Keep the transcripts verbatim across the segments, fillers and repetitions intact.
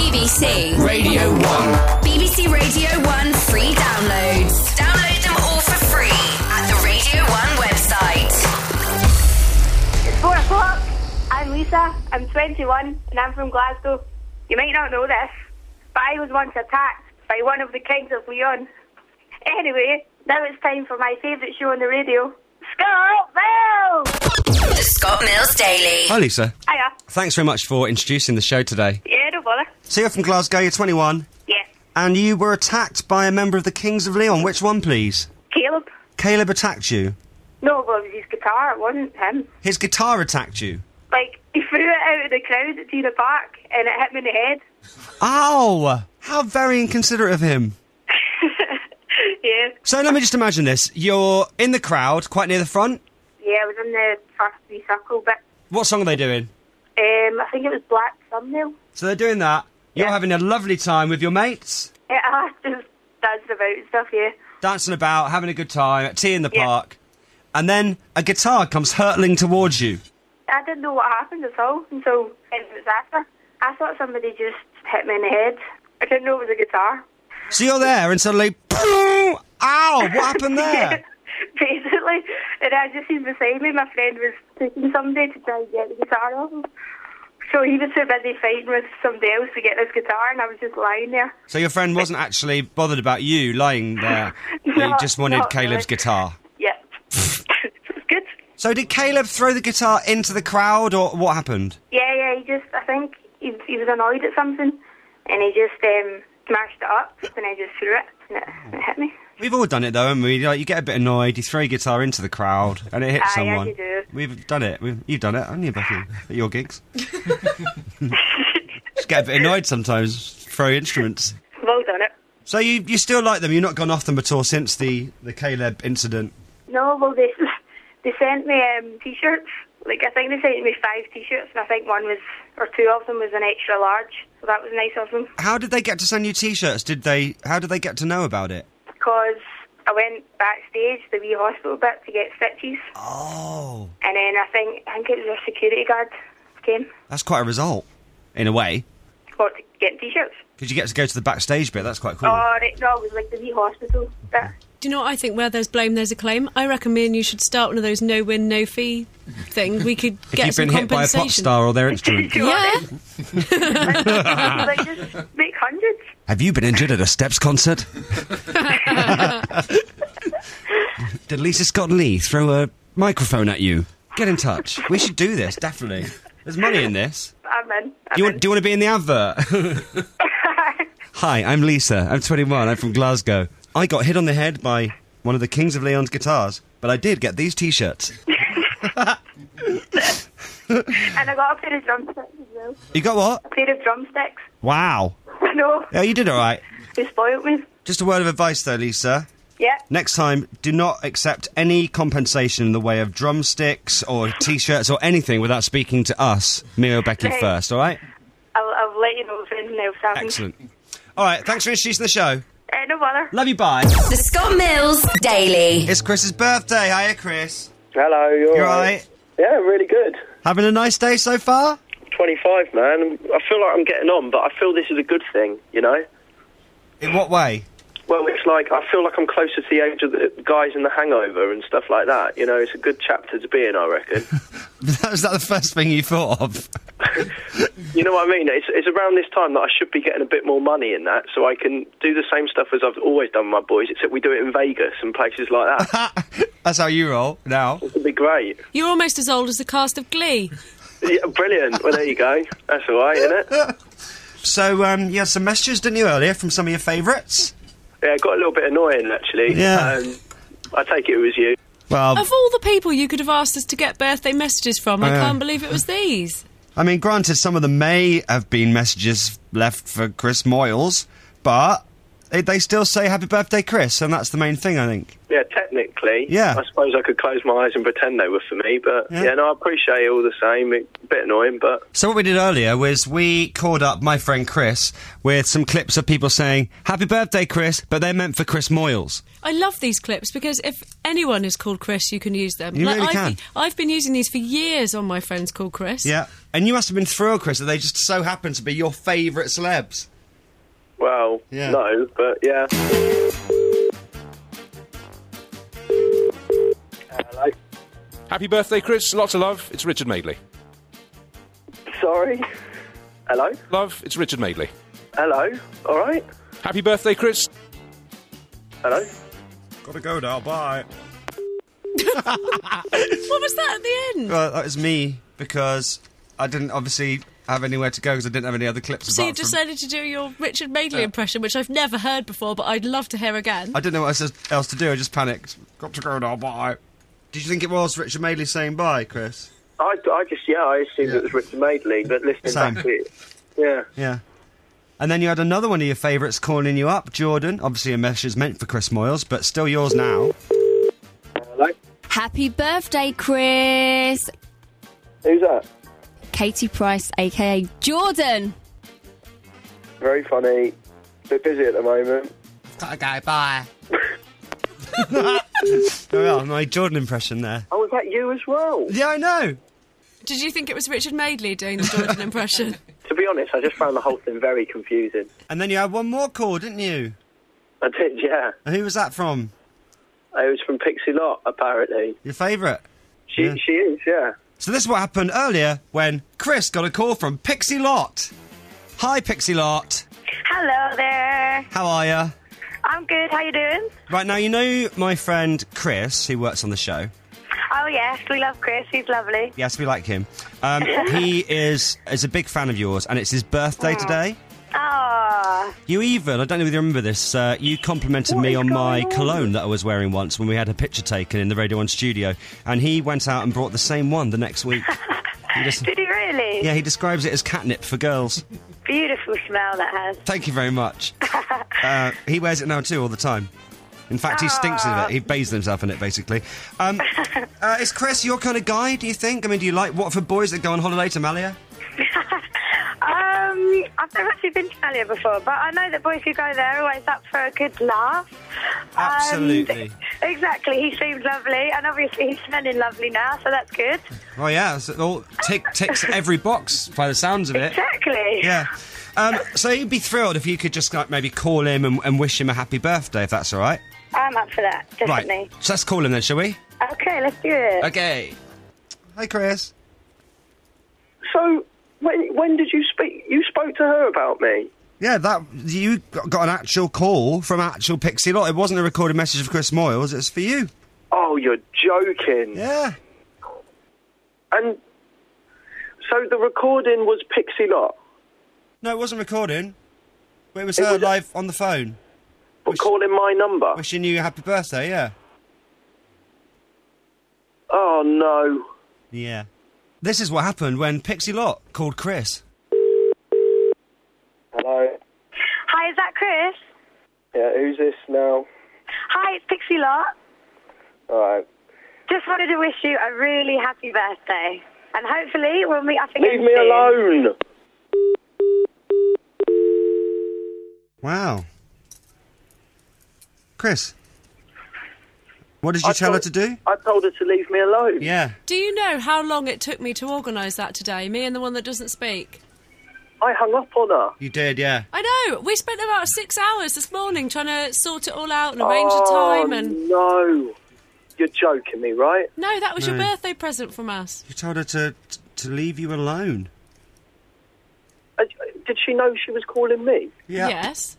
B B C Radio one. B B C Radio one free downloads. Download them all for free at the Radio one website. It's four o'clock. I'm Lisa. I'm twenty-one and I'm from Glasgow. You might not know this, but I was once attacked by one of the Kings of Leon. Anyway, now it's time for my favourite show on the radio, Scott Mills! The Scott Mills Daily. Hi, Lisa. Hiya. Thanks very much for introducing the show today. Yeah, no bother. So you're from Glasgow, you're twenty-one, Yeah. and you were attacked by a member of the Kings of Leon. Which one, please? Caleb? Caleb attacked you. No, well, it was his guitar, it wasn't him. His guitar attacked you. Like, he threw it out of the crowd at Tina Park and it hit me in the head. Oh, how very inconsiderate of him. Yeah. So let me just imagine this. You're in the crowd, quite near the front. Yeah, I was in the first three circle bit. What song are they doing? Um, I think it was Black Thumbnail. So they're doing that. You're Yeah. having a lovely time with your mates, Yeah, I just dancing about and stuff, yeah. dancing about, having a good time, at tea in the Yeah. park. And then a guitar comes hurtling towards you. I didn't know what happened at all until ten minutes after. I thought somebody just hit me in the head. I didn't know it was a guitar. So you're there and suddenly, boom! Ow! What happened there? Basically, and I just seen beside me, my friend was taking somebody to try and get the guitar off him. So he was too busy fighting with somebody else to get this guitar, and I was just lying there. So your friend wasn't actually bothered about you lying there. No, He just wanted not Caleb's really. guitar. Yeah. It was good. So did Caleb throw the guitar into the crowd, or what happened? Yeah, yeah, he just, I think he, he was annoyed at something, and he just um, smashed it up, and I just threw it, and it, and it hit me. We've all done it though, haven't we? Like, you get a bit annoyed, you throw your guitar into the crowd, and it hits Aye, someone. as you do. We've done it. We've, you've done it, haven't you, Becky? At your gigs. Just get a bit annoyed sometimes. Throw instruments. Well done it. So you you still like them? You've not gone off them at all since the the Caleb incident. No, well, they they sent me um, T-shirts. Like, I think they sent me five T-shirts, and I think one was, or two of them was an extra large. So that was nice of them. How did they get to send you T-shirts? Did they? How did they get to know about it? Because I went backstage, the wee hospital bit, to get stitches. Oh, And then I think, I think it was a security guard came. that's quite a result, in a way. What, to get T-shirts? Because you get to go to the backstage bit. That's quite cool. Oh, right, no, it was like the wee hospital bit. Do you know what I think? Where there's blame, there's a claim. I reckon me and you should start one of those no-win, no-fee thing. We could if get you've some been hit by a compensation. pop star or their instrument. Yeah. Like, just make hundreds. Have you been injured at a Steps concert? Did Lisa Scott Lee throw a microphone at you? Get in touch. We should do this, definitely. There's money in this. I'm in. I'm Do you in. want, do you want to be in the advert? Hi, I'm Lisa. I'm twenty-one. I'm from Glasgow. I got hit on the head by one of the Kings of Leon's guitars, but I did get these T-shirts. And I got a pair of drumsticks as well. You got what? A pair of drumsticks. Wow. I know. Yeah, you did all right. They spoiled me. Just a word of advice, though, Lisa. Yeah. Next time, do not accept any compensation in the way of drumsticks or T-shirts or anything without speaking to us, me or Becky, Right. first, all right? I'll, I'll let you know if anything else happens. Excellent. All right, thanks for introducing the show. Uh, no bother. Love you, bye. The Scott Mills Daily. It's Chris's birthday. Hiya, Chris. Hello, you You all alright? right? Yeah, really good. Having a nice day so far? twenty-five, man. I feel like I'm getting on, but I feel this is a good thing, you know? In what way? Well, it's like, I feel like I'm closer to the age of the guys in The Hangover and stuff like that. You know, it's a good chapter to be in, I reckon. Was that the first thing you thought of? You know what I mean? It's, it's around this time that I should be getting a bit more money in that, so I can do the same stuff as I've always done with my boys, except we do it in Vegas and places like that. That's how you roll now. It would be great. You're almost as old as the cast of Glee. Yeah, brilliant. Well, there you go. That's all right, isn't it? So, um, you had some messages, didn't you, earlier, from some of your favourites? Yeah, it got a little bit annoying, actually. Yeah. Um, I take it it was you. Well, Of all the people you could have asked us to get birthday messages from, I Yeah. can't believe it was these. I mean, granted, some of them may have been messages left for Chris Moyles, but they, they still say happy birthday, Chris, and that's the main thing, I think. Yeah, technically. Yeah. I suppose I could close my eyes and pretend they were for me, but Yeah. yeah, no, I appreciate it all the same. It's a bit annoying, but So what we did earlier was we called up my friend Chris with some clips of people saying, happy birthday, Chris, but they're meant for Chris Moyles. I love these clips because if anyone is called Chris, you can use them. You really I've, can. I've been using these for years on my friends called Chris. Yeah. And you must have been thrilled, Chris, that they just so happen to be your favourite celebs. well, Yeah. no, but yeah. Hello. Happy birthday, Chris. Lots of love. It's Richard Madeley. Sorry. Hello. Love, it's Richard Madeley. Hello. All right. Happy birthday, Chris. Hello. Gotta go now, bye. What was that at the end? Well, that was me, because I didn't obviously have anywhere to go because I didn't have any other clips. So you apart from- decided to do your Richard Madeley impression, which I've never heard before, but I'd love to hear again. I didn't know what else else to do, I just panicked. Got to go now, bye. Did you think it was Richard Madeley saying bye, Chris? I, I just, yeah, I assumed Yeah. it was Richard Madeley, but listening Same. back to it, yeah. Yeah. And then you had another one of your favourites calling you up, Jordan. Obviously a message meant for Chris Moyles, but still yours now. Hello. Happy birthday, Chris! Who's that? Katie Price, aka Jordan. Very funny. Bit busy at the moment. Gotta go, bye. Oh, yeah, my Jordan impression there. Oh, was that you as well? Yeah, I know. Did you think it was Richard Madeley doing the Jordan impression? To be honest, I just found the whole thing very confusing. And then you had one more call, didn't you? I did, yeah. And who was that from? It was from Pixie Lott, apparently. Your favourite? She Yeah. she is, yeah. So this is what happened earlier when Chris got a call from Pixie Lott. Hi, Pixie Lott. Hello there. How are you? I'm good. How you doing? Right, now you know my friend Chris, who works on the show. Oh yes, we love Chris. He's lovely. Yes, we like him. Um, he is is a big fan of yours, and it's his birthday today. Ah, You even, I don't know if you remember this, uh, you complimented What me is on my going on? cologne that I was wearing once when we had a picture taken in the Radio one studio, and he went out and brought the same one the next week. He just- did he really? yeah, he describes it as catnip for girls. Beautiful smell that has. Thank you very much. uh, he wears it now too all the time. In fact, he stinks of it. He bathes himself in it, basically. Um, uh, is Chris your kind of guy, do you think? I mean, do you like Watford boys that go on holiday to Malia? Um, I've never actually been to Malia before, but I know that boys who go there are always up for a good laugh. Absolutely. And exactly. He seems lovely, and obviously he's smelling lovely now, so that's good. Oh, yeah. So it all tick, ticks every box by the sounds of it. Exactly. Yeah. Um, so you'd be thrilled if you could just like, maybe call him and, and wish him a happy birthday, if that's all right. I'm up for that, definitely. Right. So let's call him then, shall we? Okay, let's do it. Okay. Hi, Chris. So, when when did you speak? You spoke to her about me? Yeah, that you got got an actual call from actual Pixie Lott. It wasn't a recorded message of Chris Moyles. It's for you. Oh, you're joking. Yeah. And so the recording was Pixie Lott, No, it wasn't recording. But it was It her was a- live on the phone, but Wish- calling my number. wishing you a happy birthday. Yeah. Oh, no. Yeah. This is what happened when Pixie Lott called Chris. Hello. Hi, is that Chris? Yeah, who's this now? Hi, it's Pixie Lott. All right. Just wanted to wish you a really happy birthday. And hopefully we'll meet up again Leave me soon. alone. Wow. Chris, what did you I tell her told- to do? I told her to leave me alone. Yeah. Do you know how long it took me to organise that today? Me and the one that doesn't speak. I hung up on her. You did, yeah. I know. We spent about six hours this morning trying to sort it all out and arrange a oh, time. And no. You're joking me, right? no, that was your No. birthday present from us. You told her to to leave you alone. Uh, Did she know she was calling me? Yeah. Yes.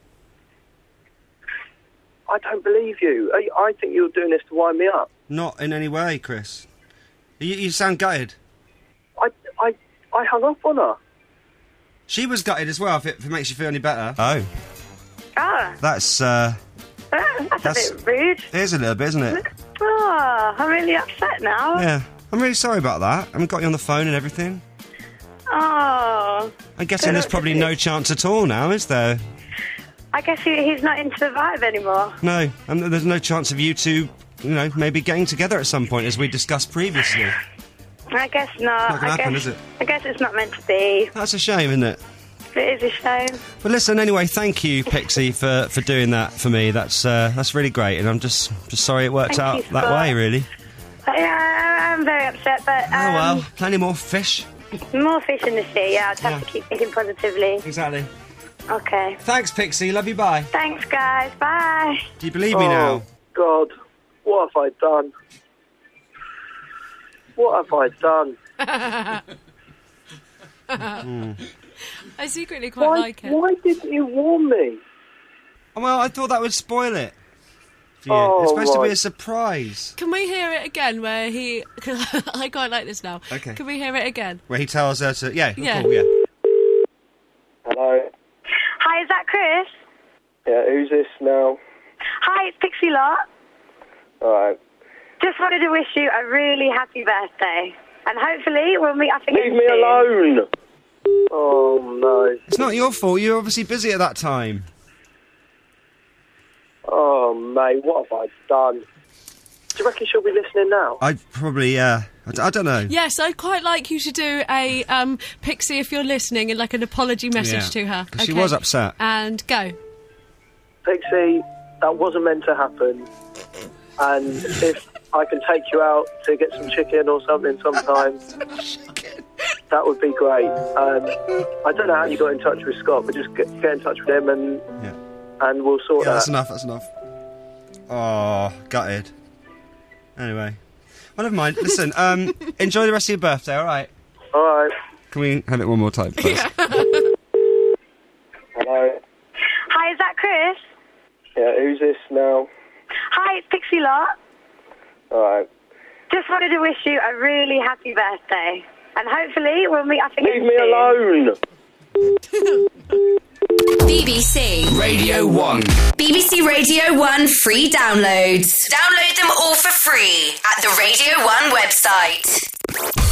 I don't believe you. I, I think you're doing this to wind me up. Not in any way, Chris. You, you sound gutted. I, I, I hung up on her. She was gutted as well, if it, if it makes you feel any better. Oh. Ah, That's, uh... that's, That's- a bit rude. It is a little bit, isn't it? Oh, I'm really upset now. Yeah. I'm really sorry about that. I haven't got you on the phone and everything. Oh. I'm guessing there's probably no chance at all now, is there? I guess he, he's not into the vibe anymore. No, and there's no chance of you two, you know, maybe getting together at some point, as we discussed previously. I guess not. Not gonna I happen, guess, is it? I guess it's not meant to be. That's a shame, isn't it? It is a shame. Well, listen, anyway, thank you, Pixie, for, for doing that for me. That's uh, that's really great, and I'm just just sorry it worked Thank out you, that Scott. way, really. Yeah, I'm very upset, but um, Oh, well, plenty more fish. more fish in the sea. Yeah, I'd have Yeah. to keep thinking positively. Exactly. Okay. Thanks, Pixie. Love you, bye. Thanks, guys. Bye. Do you believe me now? Oh, God. What have I done? What have I done? I secretly quite Why, like it. why didn't you warn me? Well, I thought that would spoil it. for you. Oh, It's supposed to be right. a surprise. Can we hear it again where he... I quite like this now. Okay. Can we hear it again? Where he tells her to... Yeah, Yeah. cool, yeah. Hello? Hi, is that Chris? Yeah, who's this now? Hi, it's Pixie Lot. Alright. Just wanted to wish you a really happy birthday. And hopefully we'll meet up again Leave me soon. alone! Oh, no. It's not your fault. You're obviously busy at that time. Oh, mate, what have I done? Do you reckon she'll be listening now? I probably, uh... I, d- I don't know. Yes, I'd quite like you to do a um, Pixie, if you're listening, and like an apology message Yeah. to her. 'Cause she was upset. And go. Pixie, that wasn't meant to happen. And if I can take you out to get some chicken or something sometime, that would be great. Um, I don't know how you got in touch with Scott, but just get, get in touch with him and Yeah. and we'll sort Yeah, that. that's enough, that's enough. Oh, gutted. Anyway. Well, never mind. Listen, um, enjoy the rest of your birthday, alright? All right. Can we have it one more time, please? Hello. Hi, is that Chris? Yeah, who's this now? Hi, it's Pixie Lot. All right. Just wanted to wish you a really happy birthday. And hopefully we'll meet up again Leave me soon. alone! B B C Radio one. B B C Radio one free downloads. Download them all for free at the Radio one website.